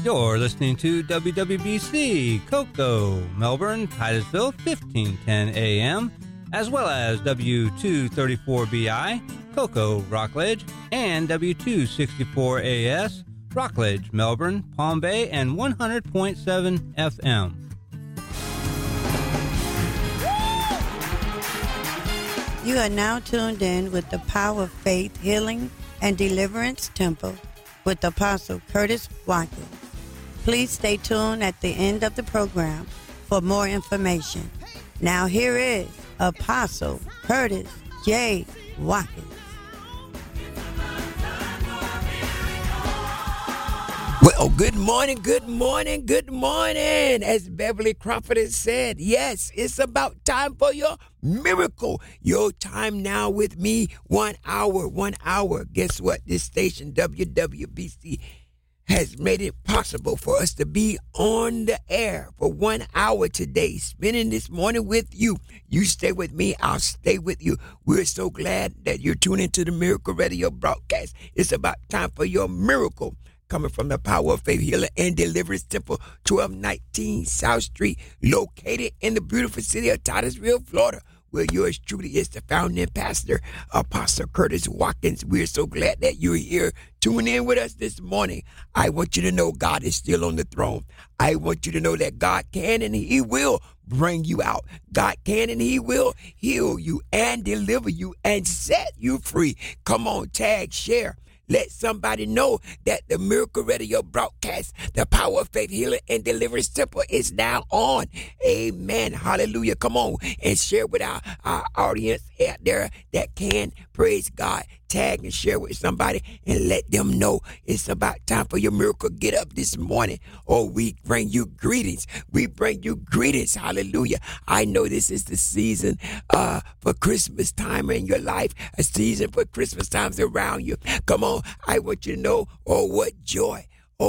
You're listening to WWBC, Cocoa, Melbourne, Titusville, 1510 AM, as well as W234BI, Cocoa, Rockledge, and W264AS, Rockledge, Melbourne, Palm Bay, and 100.7 FM. You are now tuned in with the Power of Faith Healing and Deliverance Temple with Apostle Curtis Watkins. Please stay tuned at the end of the program for more information. Now here is Apostle Curtis J. Watkins. Well, good morning. As Beverly Crawford has said, yes, it's about time for your miracle. Your time now with me, 1 hour. Guess what? This station, WWBC, has made it possible for us to be on the air for 1 hour today, spending this morning with you. You stay with me, I'll stay with you. We're so glad that you're tuning into the Miracle Radio broadcast. It's about time for your miracle. Coming from the Power of Faith Healing and Deliverance Temple, 1219 South Street, located in the beautiful city of Titusville, Florida, where yours truly is the founding pastor, Apostle Curtis Watkins. We're so glad that you're here. Tune in with us this morning. I want you to know God is still on the throne. I want you to know that God can and He will bring you out. God can and He will heal you and deliver you and set you free. Come on, tag, share. Let somebody know that the Miracle Radio broadcast, the Power of Faith Healing and Deliverance Temple, is now on. Amen. Hallelujah. Come on and share with our audience out there that can. Praise God. Tag and share with somebody and let them know it's about time for your miracle. Get up this morning. Oh, we bring you greetings. Hallelujah. I know this is the season for Christmas time in your life, a season for Christmas times around you. Come on. I want you to know, what joy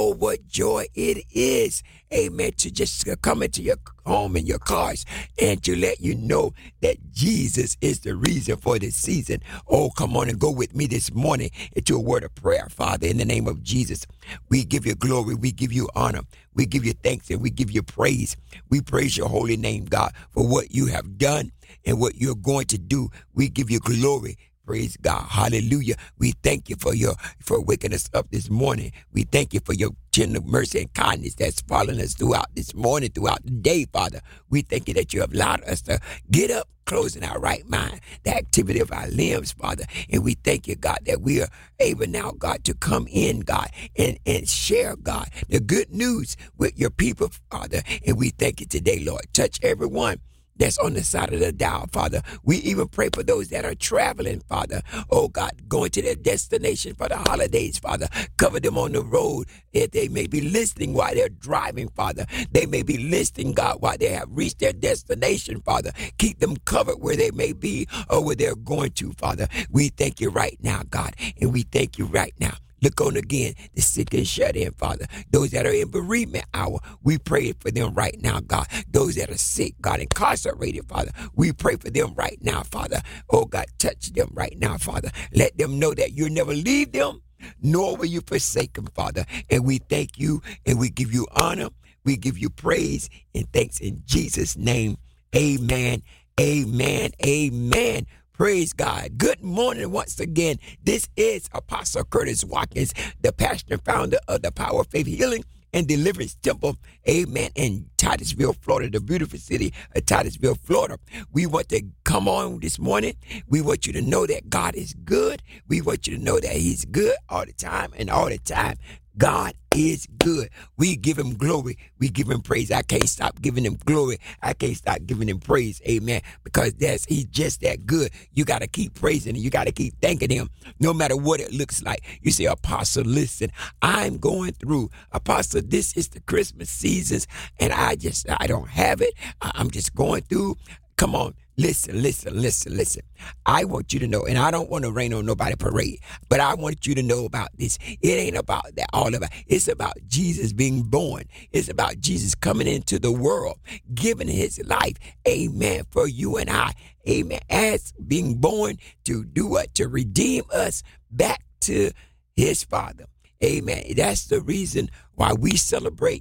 it is, amen, to just come into your home and your cars and to let you know that Jesus is the reason for this season. Oh, come on and go with me this morning into a word of prayer. Father, in the name of Jesus, we give you glory, we give you honor, we give you thanks, and we give you praise. We praise your holy name, God, for what you have done and what you're going to do. We give you glory. Praise God. Hallelujah. We thank you for waking us up this morning. We thank you for your tender mercy and kindness that's following us throughout this morning, throughout the day, Father. We thank you that you have allowed us to get up, closing our right mind, the activity of our limbs, Father. And we thank you, God, that we are able now, God, to come in, God, and share, God, the good news with your people, Father. And we thank you today, Lord. Touch everyone that's on the side of the dial, Father. We even pray for those that are traveling, Father. Oh, God, going to their destination for the holidays, Father. Cover them on the road. If they may be listening while they're driving, Father. They may be listening, God, while they have reached their destination, Father. Keep them covered where they may be or where they're going to, Father. We thank you right now, God, and we thank you right now. Look on again, the sick and shut in, Father. Those that are in bereavement hour, we pray for them right now, God. Those that are sick, God, incarcerated, Father, we pray for them right now, Father. Oh, God, touch them right now, Father. Let them know that you'll never leave them, nor will you forsake them, Father. And we thank you, and we give you honor. We give you praise and thanks in Jesus' name. Amen, amen, amen. Praise God. Good morning once again. This is Apostle Curtis Watkins, the pastor and founder of the Power of Faith Healing and Deliverance Temple, amen, in Titusville, Florida, the beautiful city of Titusville, Florida. We want to come on this morning. We want you to know that God is good. We want you to know that He's good all the time, and all the time God is good. We give Him glory. We give Him praise. I can't stop giving Him glory. I can't stop giving Him praise. Amen. Because He's just that good. You got to keep praising Him. You got to keep thanking Him no matter what it looks like. You say, Apostle, listen, I'm going through. Apostle, this is the Christmas seasons and I don't have it. I'm just going through. Come on. Listen. I want you to know, and I don't want to rain on nobody's parade, but I want you to know about this. It ain't about that, all of it. It's about Jesus being born. It's about Jesus coming into the world, giving His life, amen, for you and I, amen, as being born to do what? To redeem us back to His Father. Amen. That's the reason why we celebrate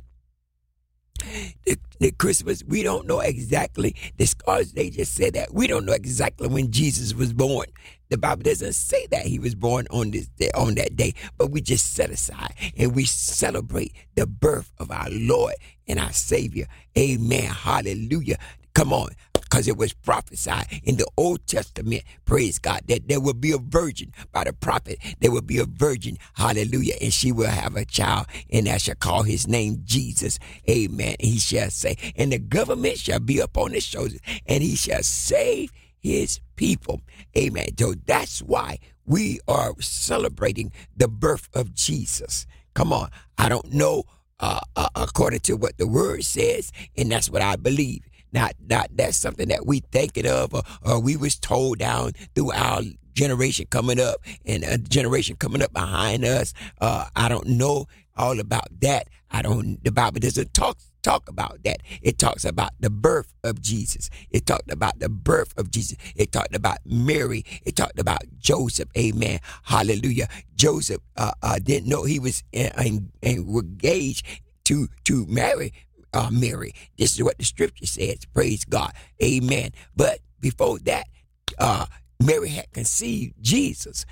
the Christmas. We don't know exactly. The scholars, they just said that we don't know exactly when Jesus was born. The Bible doesn't say that he was born on this day, on that day, but we just set aside and we celebrate the birth of our Lord and our Savior. Amen. Hallelujah. Come on. Because it was prophesied in the Old Testament, praise God, that there will be a virgin by the prophet. There will be a virgin, hallelujah, and she will have a child, and I shall call his name Jesus. Amen. He shall say, and the government shall be upon his shoulders, and he shall save his people. Amen. So that's why we are celebrating the birth of Jesus. Come on. I don't know according to what the word says, and that's what I believe. Not that's something that we thinking of or we was told down through our generation coming up and a generation coming up behind us. I don't know all about that. The Bible doesn't talk about that. It talks about the birth of Jesus. It talked about the birth of Jesus. It talked about Mary. It talked about Joseph. Amen. Hallelujah. Joseph didn't know he was engaged to marry Mary. This is what the scripture says. Praise God. Amen. But before that, Mary had conceived Jesus.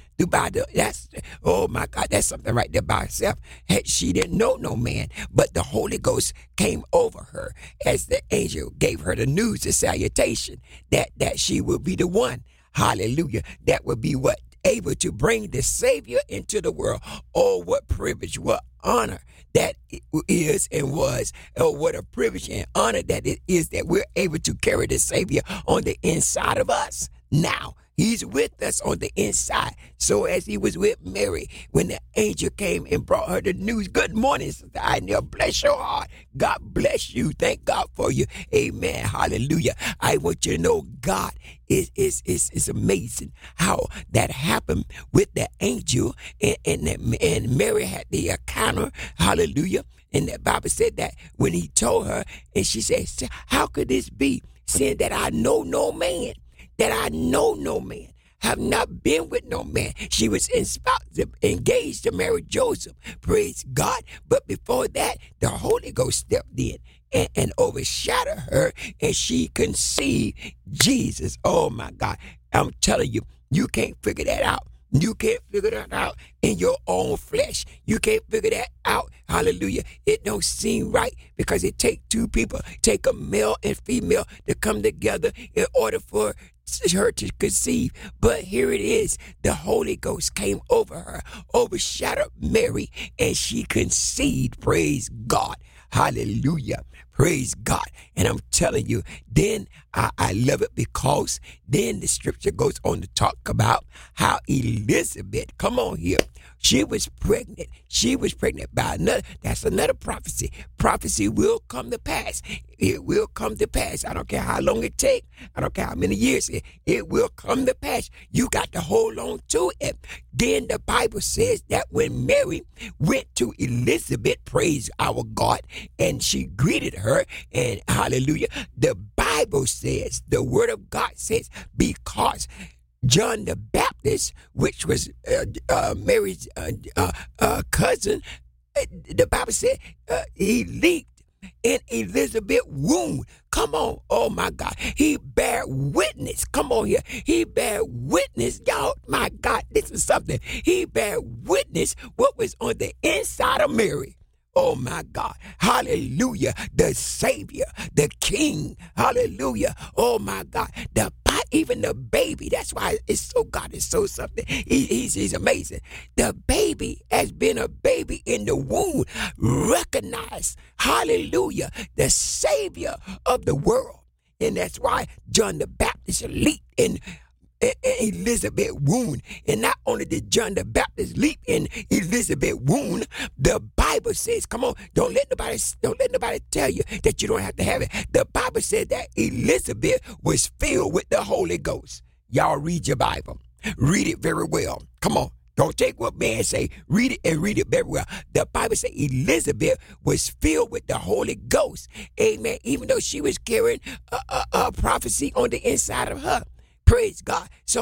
Oh my God, that's something right there by herself. She didn't know no man, but the Holy Ghost came over her as the angel gave her the news, the salutation, that she would be the one. Hallelujah. That would be what? Able to bring the Savior into the world. Oh, what privilege, what honor that is and was. Oh, what a privilege and honor that it is that we're able to carry the Savior on the inside of us. Now, he's with us on the inside. So as he was with Mary, when the angel came and brought her the news, good morning, Sister Idea. Bless your heart. God bless you. Thank God for you. Amen. Hallelujah. I want you to know God is amazing how that happened with the angel and Mary had the encounter. Hallelujah. And the Bible said that when he told her, and she said, how could this be, saying that I know no man? That I know no man, have not been with no man. She was engaged to marry Joseph. Praise God. But before that, the Holy Ghost stepped in and overshadowed her, and she conceived Jesus. Oh my God. I'm telling you, you can't figure that out. You can't figure that out in your own flesh. You can't figure that out. Hallelujah. It don't seem right because it takes two people, take a male and female to come together in order for her to conceive. But here it is. The Holy Ghost came over her, overshadowed Mary, and she conceived. Praise God. Hallelujah. Praise God. And I'm telling you, then I love it because then the scripture goes on to talk about how Elizabeth, come on here, she was pregnant. She was pregnant by another. That's another prophecy. Prophecy will come to pass. It will come to pass. I don't care how long it takes. I don't care how many years. It will come to pass. You got to hold on to it. Then the Bible says that when Mary went to Elizabeth, praise our God, and she greeted her, and hallelujah, the Bible says, the word of God says, because John the Baptist, which was Mary's cousin, the Bible said he leaped in Elizabeth's womb. Come on. Oh, my God. He bear witness. Come on here. He bear witness. Y'all, my God, this is something. He bear witness what was on the inside of Mary. Oh, my God. Hallelujah. The Savior, the King. Hallelujah. Oh, my God. Even the baby. That's why it's so, God is so something. He's amazing. The baby has been a baby in the womb. Recognize, hallelujah, the Savior of the world. And that's why John the Baptist leaped in Elizabeth's womb. And not only did John the Baptist leap in Elizabeth's womb, the Bible says, come on, don't let nobody tell you that you don't have to have it. The Bible said that Elizabeth was filled with the Holy Ghost. Y'all read your Bible. Read it very well. Come on. Don't take what man say. Read it and read it very well. The Bible says Elizabeth was filled with the Holy Ghost. Amen. Even though she was carrying a prophecy on the inside of her. Praise God. So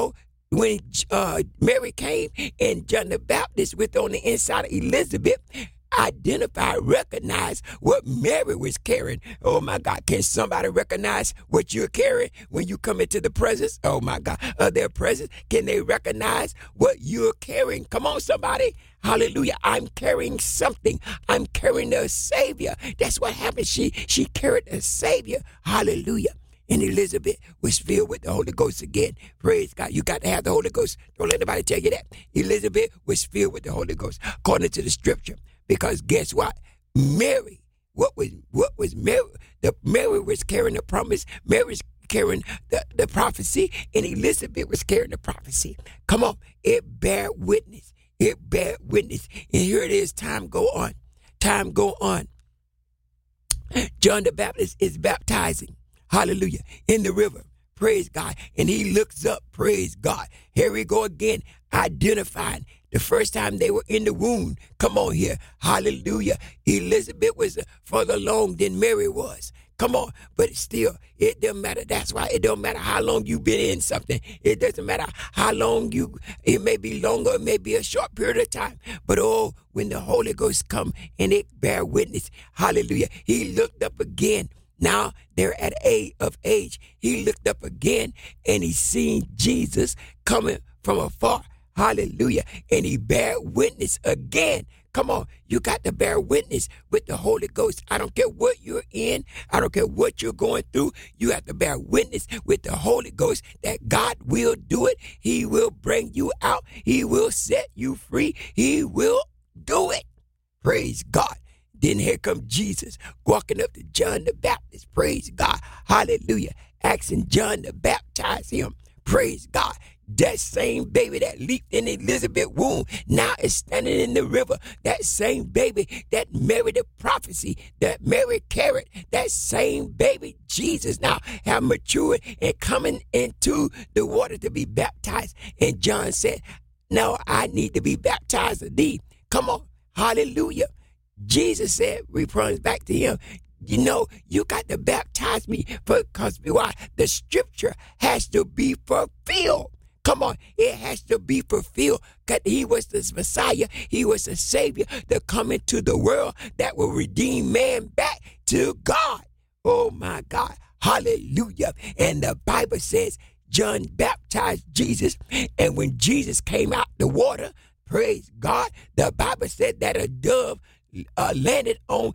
when Mary came and John the Baptist with on the inside of Elizabeth, identify, recognize what Mary was carrying. Oh my God, can somebody recognize what you're carrying when you come into the presence? Oh my God, of their presence. Can they recognize what you're carrying? Come on, somebody. Hallelujah. I'm carrying something. I'm carrying a Savior. That's what happened. She carried a Savior. Hallelujah. And Elizabeth was filled with the Holy Ghost again. Praise God. You got to have the Holy Ghost. Don't let anybody tell you that. Elizabeth was filled with the Holy Ghost, according to the scripture. Because guess what? Mary, what was Mary? Mary was carrying the promise. Mary was carrying the prophecy, and Elizabeth was carrying the prophecy. Come on, it bear witness. It bear witness. And here it is. Time go on. Time go on. John the Baptist is baptizing. Hallelujah. In the river. Praise God. And he looks up. Praise God. Here we go again. Identifying. The first time they were in the womb. Come on here. Hallelujah. Elizabeth was further along than Mary was. Come on. But still, it doesn't matter. That's why it don't matter how long you've been in something. It doesn't matter how long it may be longer, it may be a short period of time. But oh, when the Holy Ghost come and it bear witness. Hallelujah. He looked up again. Now they're at of age. He looked up again and he seen Jesus coming from afar. Hallelujah. And he bear witness again. Come on. You got to bear witness with the Holy Ghost. I don't care what you're in. I don't care what you're going through. You have to bear witness with the Holy Ghost that God will do it. He will bring you out. He will set you free. He will do it. Praise God. Then here comes Jesus walking up to John the Baptist. Praise God. Hallelujah. Asking John to baptize him. Praise God. That same baby that leaped in Elizabeth's womb now is standing in the river. That same baby that married the prophecy, that Mary carried, that same baby, Jesus, now have matured and coming into the water to be baptized. And John said, no, I need to be baptized of thee. Come on. Hallelujah. Jesus said, returns back to him, you know, you got to baptize me because why? The scripture has to be fulfilled. Come on, it has to be fulfilled. Because he was the Messiah. He was the Savior to come into the world that will redeem man back to God. Oh, my God. Hallelujah. And the Bible says John baptized Jesus. And when Jesus came out the water, praise God, the Bible said that a dove landed on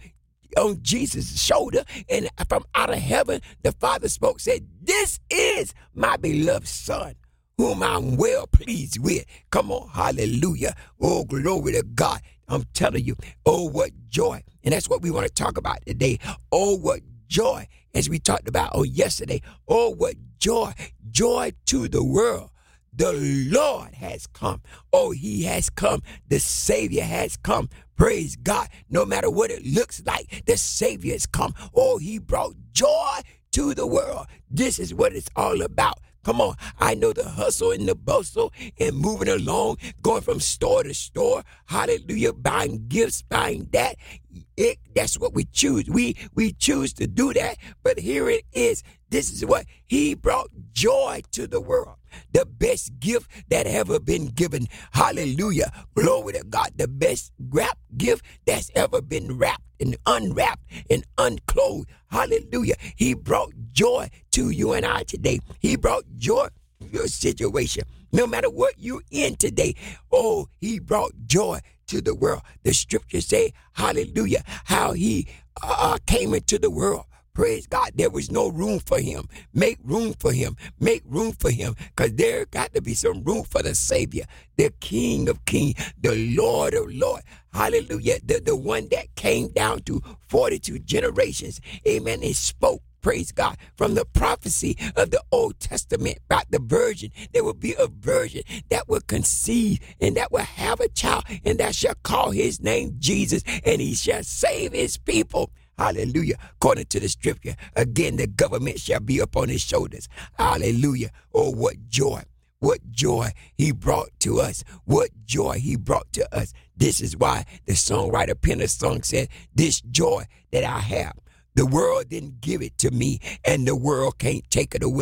Jesus' shoulder, and from out of heaven, the Father spoke, said, this is my beloved Son, whom I'm well pleased with. Come on, hallelujah. Oh, glory to God. I'm telling you, oh, what joy. And that's what we want to talk about today. Oh, what joy, as we talked about on yesterday. Oh, what joy. Joy to the world. The Lord has come. Oh, he has come. The Savior has come. Praise God. No matter what it looks like, the Savior has come. Oh, he brought joy to the world. This is what it's all about. Come on. I know the hustle and the bustle and moving along, going from store to store. Hallelujah. Buying gifts, buying that. That's what we choose. We choose to do that. But here it is. This is what he brought joy to the world. The best gift that ever been given. Hallelujah. Glory to God. The best wrap gift that's ever been wrapped and unwrapped and unclothed. Hallelujah. He brought joy to you and I today. He brought joy to your situation. No matter what you're in today. Oh, he brought joy to the world. The scriptures say, hallelujah, how he came into the world. Praise God. There was no room for him. Make room for him. Make room for him. Because there got to be some room for the Savior, the King of Kings, the Lord of Lords. Hallelujah. The one that came down to 42 generations. Amen. And spoke. Praise God. From the prophecy of the Old Testament about the virgin, there will be a virgin that will conceive and that will have a child, and that shall call his name Jesus, and he shall save his people. Hallelujah. According to the scripture, again, the government shall be upon his shoulders. Hallelujah. Oh, what joy. What joy he brought to us. What joy he brought to us. This is why the songwriter penned a song said, this joy that I have, the world didn't give it to me, and the world can't take it away.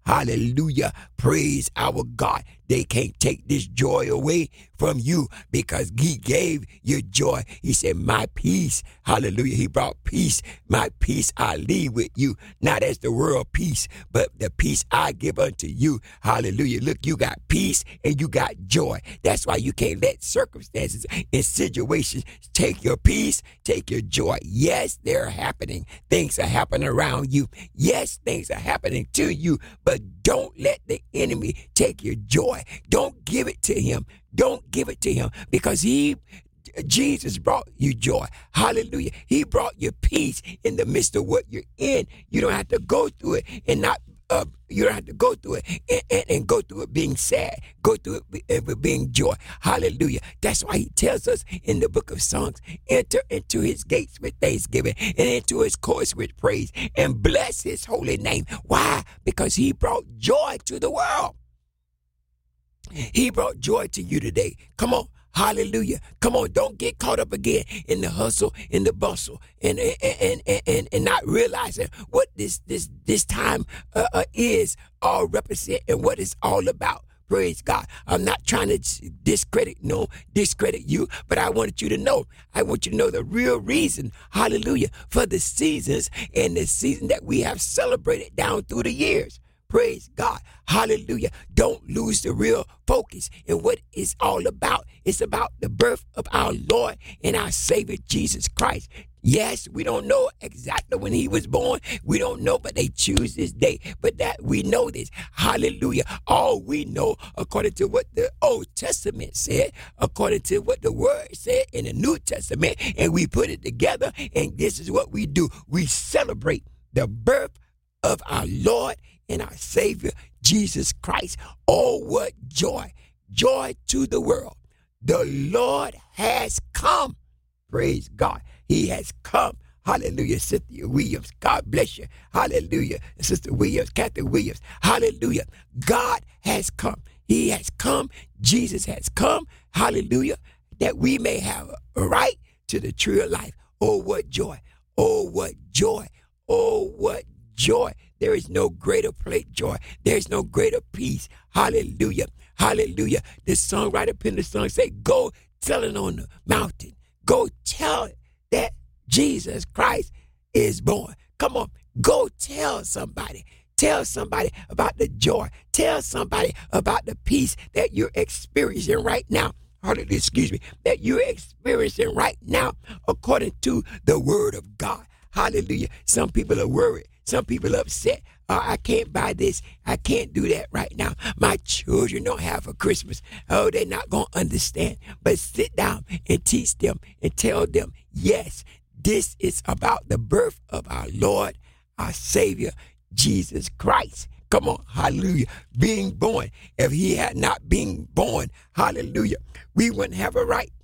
Hallelujah. Praise our God. They can't take this joy away from you because he gave you joy. He said, my peace. Hallelujah. He brought peace. My peace I leave with you. Not as the world peace, but the peace I give unto you. Hallelujah. Look, you got peace and you got joy. That's why you can't let circumstances and situations take your peace, take your joy. Yes, they're happening. Things are happening around you. Yes, things are happening to you, but don't let the enemy take your joy. Don't give it to him. Don't give it to him because Jesus brought you joy. Hallelujah. He brought you peace in the midst of what you're in. You don't have to go through it and not you don't have to go through it and go through it being sad. Go through it with being joy. Hallelujah. That's why he tells us in the book of Songs, enter into his gates with thanksgiving and into his courts with praise and bless his holy name. Why? Because he brought joy to the world. He brought joy to you today. Come on. Hallelujah. Come on, don't get caught up again in the hustle, in the bustle, and not realizing what this time is all represent and what it's all about. Praise God. I'm not trying to discredit you, but I want you to know the real reason, hallelujah, for the seasons and the season that we have celebrated down through the years. Praise God. Hallelujah. Don't lose the real focus in what it's all about. It's about the birth of our Lord and our Savior, Jesus Christ. Yes, we don't know exactly when he was born. We don't know, but they choose this day. But that we know this. Hallelujah. All we know, according to what the Old Testament said, according to what the Word said in the New Testament, and we put it together, and this is what we do. We celebrate the birth of our Lord and our Savior, Jesus Christ. Oh, what joy. Joy to the world. The Lord has come. Praise God. He has come. Hallelujah. Cynthia Williams, God bless you. Hallelujah. Sister Williams, Kathy Williams. Hallelujah. God has come. He has come. Jesus has come. Hallelujah. That we may have a right to the tree of life. Oh, what joy. Oh, what joy. Oh, what joy. There is no greater joy. There is no greater peace. Hallelujah. Hallelujah. The songwriter in the song say, go tell it on the mountain. Go tell it that Jesus Christ is born. Come on. Go tell somebody. Tell somebody about the joy. Tell somebody about the peace that you're experiencing right now. Hallelujah. Excuse me. That you're experiencing right now according to the word of God. Hallelujah. Some people are worried. Some people are upset. I can't buy this. I can't do that right now. My children don't have a Christmas. Oh, they're not going to understand. But sit down and teach them and tell them, yes, this is about the birth of our Lord, our Savior, Jesus Christ. Come on, hallelujah. Being born. If he had not been born, hallelujah, we wouldn't have a right.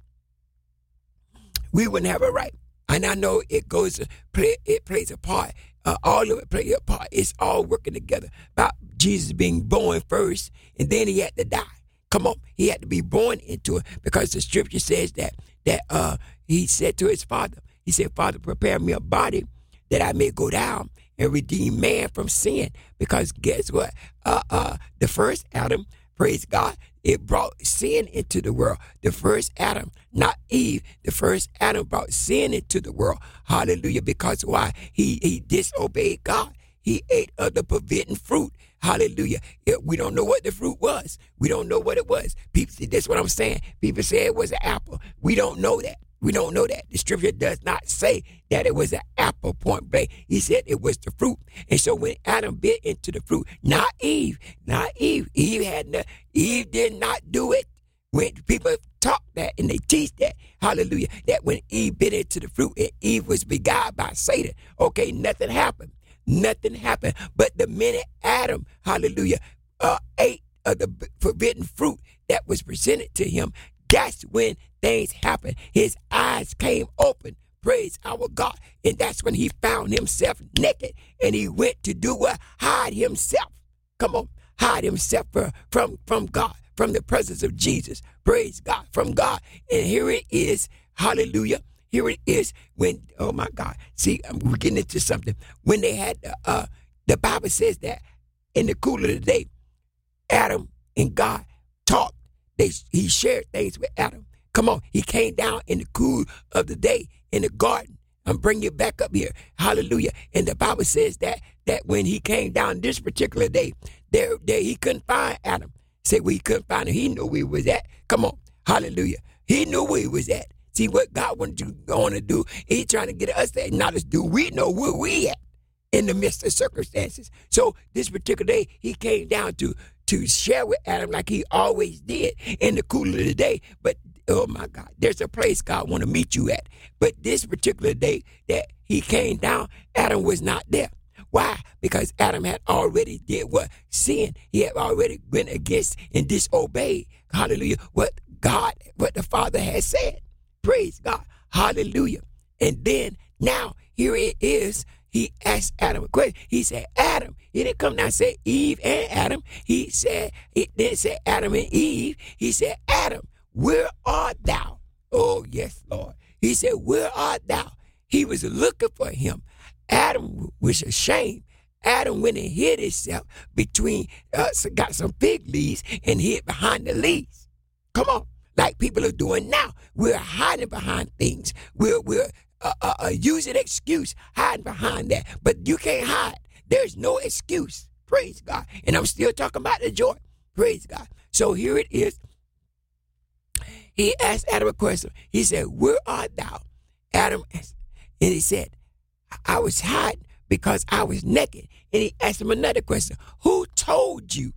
We wouldn't have a right. And I know it plays a part. All of it plays a part. It's all working together. About Jesus being born first, and then he had to die. Come on, he had to be born into it because the scripture says that he said to his father, he said, Father, prepare me a body that I may go down and redeem man from sin. Because guess what? The first Adam, praise God, it brought sin into the world. The first Adam, not Eve, the first Adam brought sin into the world. Hallelujah. Because why? He disobeyed God. He ate of the forbidden fruit. Hallelujah. We don't know what the fruit was. We don't know what it was. People say, that's what I'm saying. People say it was an apple. We don't know that. We don't know that. The scripture does not say that it was an apple, point blank. He said it was the fruit. And so when Adam bit into the fruit, not Eve, Eve did not do it. When people talk that and they teach that, hallelujah, that when Eve bit into the fruit and Eve was beguiled by Satan, okay, nothing happened. Nothing happened. But the minute Adam, hallelujah, ate of the forbidden fruit that was presented to him, that's when things happened. His eyes came open. Praise our God. And that's when he found himself naked. And he went to do what? Hide himself. Come on. Hide himself from God, from the presence of Jesus. Praise God, from God. And here it is. Hallelujah. Here it is when, oh my God. See, we're getting into something. When they had, the Bible says that in the cool of the day, Adam and God talked. He shared things with Adam. Come on. He came down in the cool of the day in the garden. I'm bringing you back up here. Hallelujah. And the Bible says that when he came down this particular day, there he couldn't find Adam. Say, well, he couldn't find him. He knew where he was at. Come on. Hallelujah. He knew where he was at. See what God wanted to do. He's trying to get us to acknowledge, do we know where we at in the midst of circumstances? So this particular day, he came down to share with Adam like he always did in the cool of the day. But, oh, my God, there's a place God want to meet you at. But this particular day that he came down, Adam was not there. Why? Because Adam had already did what? Sin. He had already went against and disobeyed. Hallelujah. What the Father had said. Praise God. Hallelujah. And then now here it is. He asked Adam a question. He said, Adam. He didn't come down and say Eve and Adam. He didn't say Adam and Eve. He said, Adam, where art thou? Oh, yes, Lord. He said, where art thou? He was looking for him. Adam was ashamed. Adam went and hid himself between, got some fig leaves and hid behind the leaves. Come on. Like people are doing now. We're hiding behind things. We're using excuse, hiding behind that. But you can't hide. There's no excuse. Praise God. And I'm still talking about the joy. Praise God. So here it is. He asked Adam a question. He said, where art thou? Adam asked, and he said, I was hiding because I was naked. And he asked him another question. Who told you?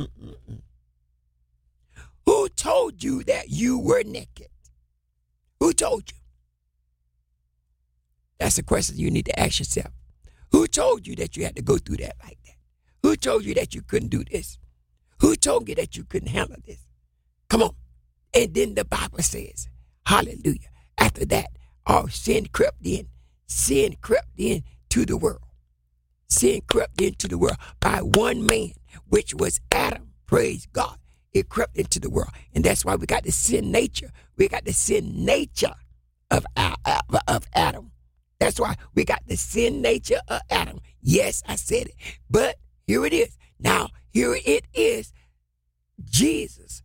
Who told you that you were naked? Who told you? That's a question you need to ask yourself. Who told you that you had to go through that like that? Who told you that you couldn't do this? Who told you that you couldn't handle this? Come on. And then the Bible says, hallelujah, after that, all sin crept in. Sin crept into the world. Sin crept into the world by one man, which was Adam. Praise God. It crept into the world. And that's why we got the sin nature. We got the sin nature of Adam. That's why we got the sin nature of Adam. Yes, I said it. But here it is. Now, here it is. Jesus,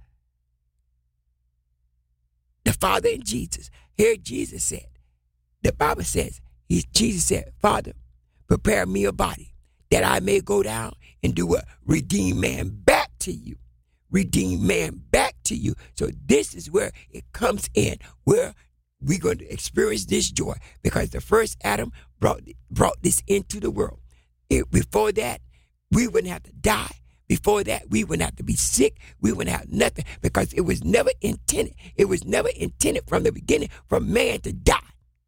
the Father and Jesus. Here Jesus said, the Bible says, Jesus said, Father, prepare me a body that I may go down and do what? Redeem man back to you. Redeem man back to you. So this is where it comes in, where we're going to experience this joy, because the first Adam brought this into the world. Before that, we wouldn't have to die. Before that, we wouldn't have to be sick. We wouldn't have nothing, because it was never intended. It was never intended from the beginning for man to die.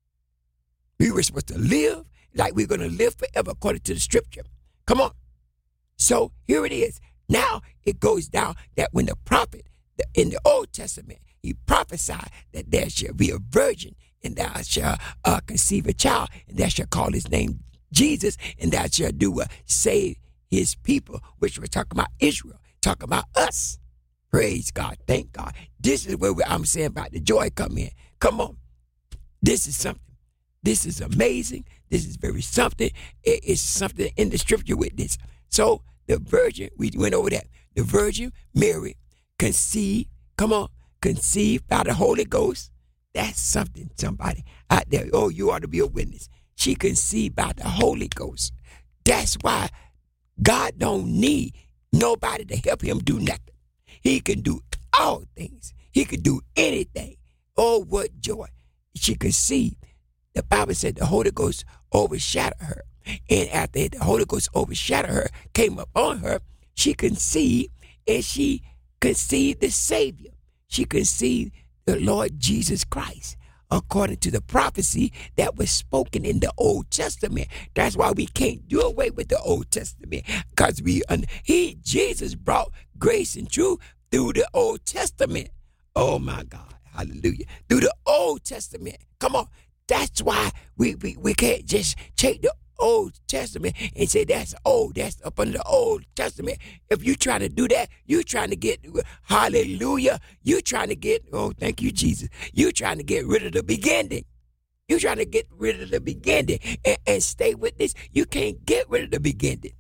We were supposed to live like we're going to live forever according to the scripture. Come on. So here it is. Now it goes down that when the prophet in the Old Testament, he prophesied that there shall be a virgin, and thou shalt conceive a child, and thou shalt call his name Jesus, and thou shalt do what? Save his people, which we're talking about Israel, talking about us. Praise God. Thank God. This is where I'm saying about the joy come in. Come on. This is something. This is amazing. This is very something. It's something in the scripture with this. So the virgin, we went over that. The virgin Mary conceived, conceived by the Holy Ghost. That's something, somebody out there. Oh, you ought to be a witness. She conceived by the Holy Ghost. That's why God don't need nobody to help him do nothing. He can do all things. He can do anything. Oh, what joy. She conceived. The Bible said the Holy Ghost overshadowed her. And after the Holy Ghost overshadowed her, came upon her, she conceived, and she conceived the Savior. She conceived the Lord Jesus Christ, according to the prophecy that was spoken in the Old Testament. That's why we can't do away with the Old Testament, because Jesus brought grace and truth through the Old Testament. Oh my God, hallelujah. Through the Old Testament. Come on. That's why we can't just take the Old Testament and say that's old, that's up under the Old Testament. If you try to do that, you trying to get, hallelujah, you trying to get, oh, thank you, Jesus. You trying to get rid of the beginning. You trying to get rid of the beginning and stay with this. You can't get rid of the beginning,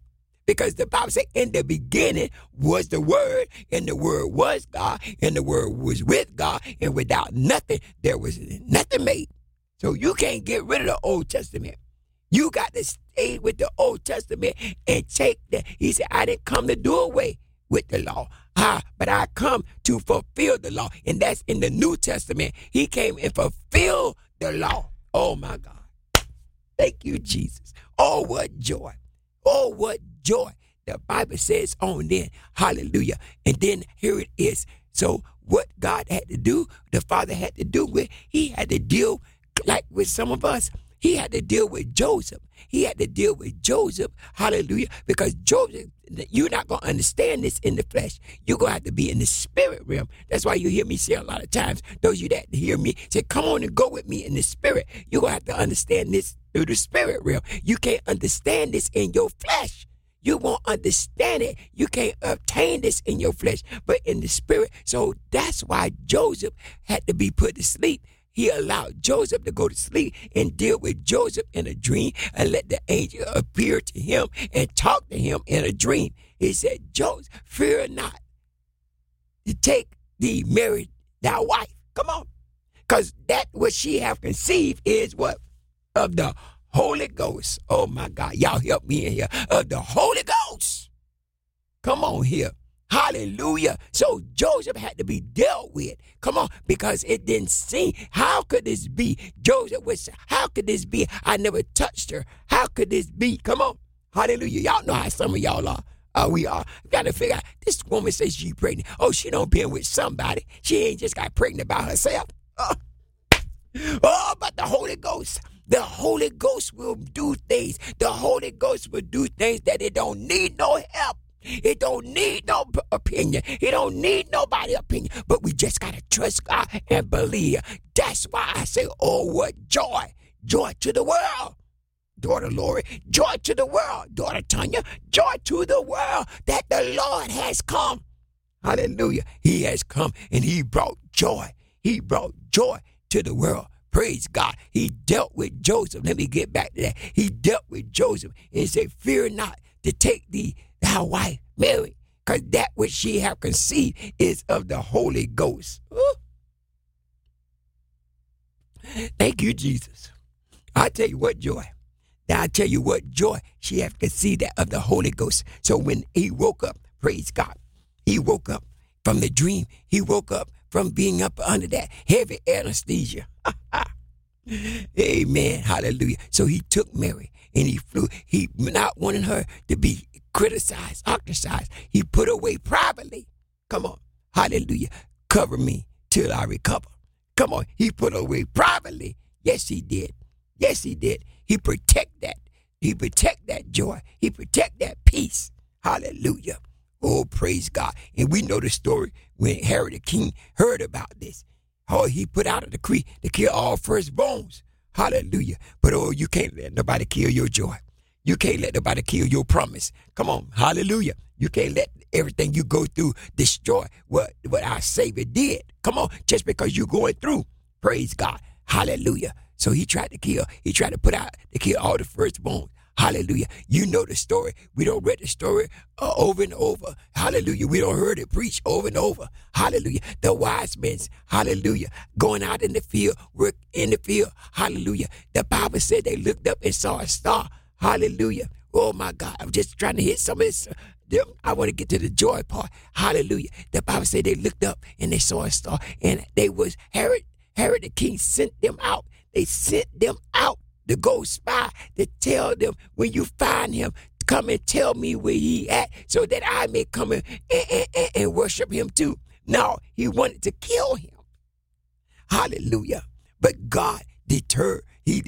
Because the Bible says, in the beginning was the Word, and the Word was God, and the Word was with God, and without nothing, there was nothing made. So you can't get rid of the Old Testament. You got to stay with the Old Testament and take that. He said, I didn't come to do away with the law, but I come to fulfill the law. And that's in the New Testament. He came and fulfilled the law. Oh, my God. Thank you, Jesus. Oh, what joy. Oh, what joy. The Bible says on then. Hallelujah. And then here it is. So what God had to do, the Father had to do with, he had to deal like with some of us. He had to deal with Joseph. He had to deal with Joseph. Hallelujah. Because Joseph, you're not going to understand this in the flesh. You're going to have to be in the spirit realm. That's why you hear me say a lot of times, those of you that hear me say, come on and go with me in the spirit. You're going to have to understand this through the spirit realm. You can't understand this in your flesh. You won't understand it. You can't obtain this in your flesh, but in the spirit. So that's why Joseph had to be put to sleep. He allowed Joseph to go to sleep and deal with Joseph in a dream and let the angel appear to him and talk to him in a dream. He said, Joseph, fear not to take thee, marry thy wife. Come on. Because that what she have conceived is what? Of the Holy Ghost. Oh, my God. Y'all help me in here. Of the Holy Ghost. Come on here. Hallelujah. So Joseph had to be dealt with. Come on, because it didn't seem, how could this be? Joseph was, how could this be? I never touched her. How could this be? Come on. Hallelujah. Y'all know how some of y'all are. We are. We got to figure out, this woman says she's pregnant. Oh, she don't been with somebody. She ain't just got pregnant by herself. But the Holy Ghost. The Holy Ghost will do things. The Holy Ghost will do things that it don't need no help. It don't need no opinion. It don't need nobody's opinion. But we just got to trust God and believe. That's why I say, oh, what joy. Joy to the world. Daughter Lori, joy to the world. Daughter Tanya, joy to the world that the Lord has come. Hallelujah. He has come and he brought joy. He brought joy to the world. Praise God. He dealt with Joseph. Let me get back to that. He dealt with Joseph and said, fear not to take thee thy wife, Mary, because that which she have conceived is of the Holy Ghost. Ooh. Thank you, Jesus. I tell you what joy. Now I tell you what joy she have conceived that of the Holy Ghost. So when he woke up, praise God, he woke up from the dream. He woke up from being up under that heavy anesthesia. Amen. Hallelujah. So he took Mary and he flew. He not wanting her to be criticized, ostracized. He put her away privately. Come on. Hallelujah. Cover me till I recover. Come on. He put her away privately. Yes, he did. Yes, he did. He protect that. He protect that joy. He protect that peace. Hallelujah. Oh, praise God. And we know the story when Herod the king heard about this. Oh, he put out a decree to kill all firstborns. Hallelujah. But oh, you can't let nobody kill your joy. You can't let nobody kill your promise. Come on. Hallelujah. You can't let everything you go through destroy what our Savior did. Come on. Just because you're going through. Praise God. Hallelujah. So he tried to kill all the firstborn. Hallelujah. You know the story. We don't read the story over and over. Hallelujah. We don't heard it preached over and over. Hallelujah. The wise men, hallelujah, going out in the field, work in the field. Hallelujah. The Bible said they looked up and saw a star. Hallelujah. Oh, my God. I'm just trying to hit some of this. I want to get to the joy part. Hallelujah. The Bible said they looked up and they saw a star. And they was Herod the king sent them out. They sent them out to go spy, to tell them when you find him, come and tell me where he at so that I may come and worship him too. No, he wanted to kill him. Hallelujah. But God deterred. He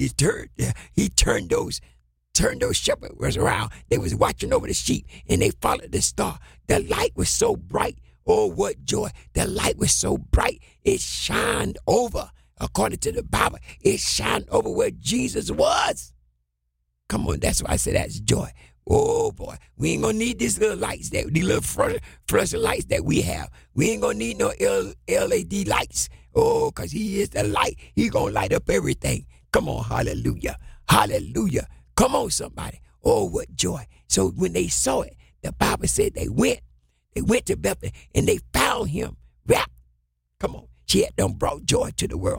turned those shepherds around. They was watching over the sheep and they followed the star. The light was so bright. Oh, what joy. The light was so bright. It shined over. According to the Bible, it shined over where Jesus was. Come on, that's why I say that's joy. Oh, boy. We ain't going to need these little lights, these little fluorescent lights that we have. We ain't going to need no LED lights. Oh, because he is the light. He going to light up everything. Come on, hallelujah. Hallelujah. Come on, somebody. Oh, what joy. So when they saw it, the Bible said they went to Bethlehem and they found him wrapped. Come on. She had done brought joy to the world.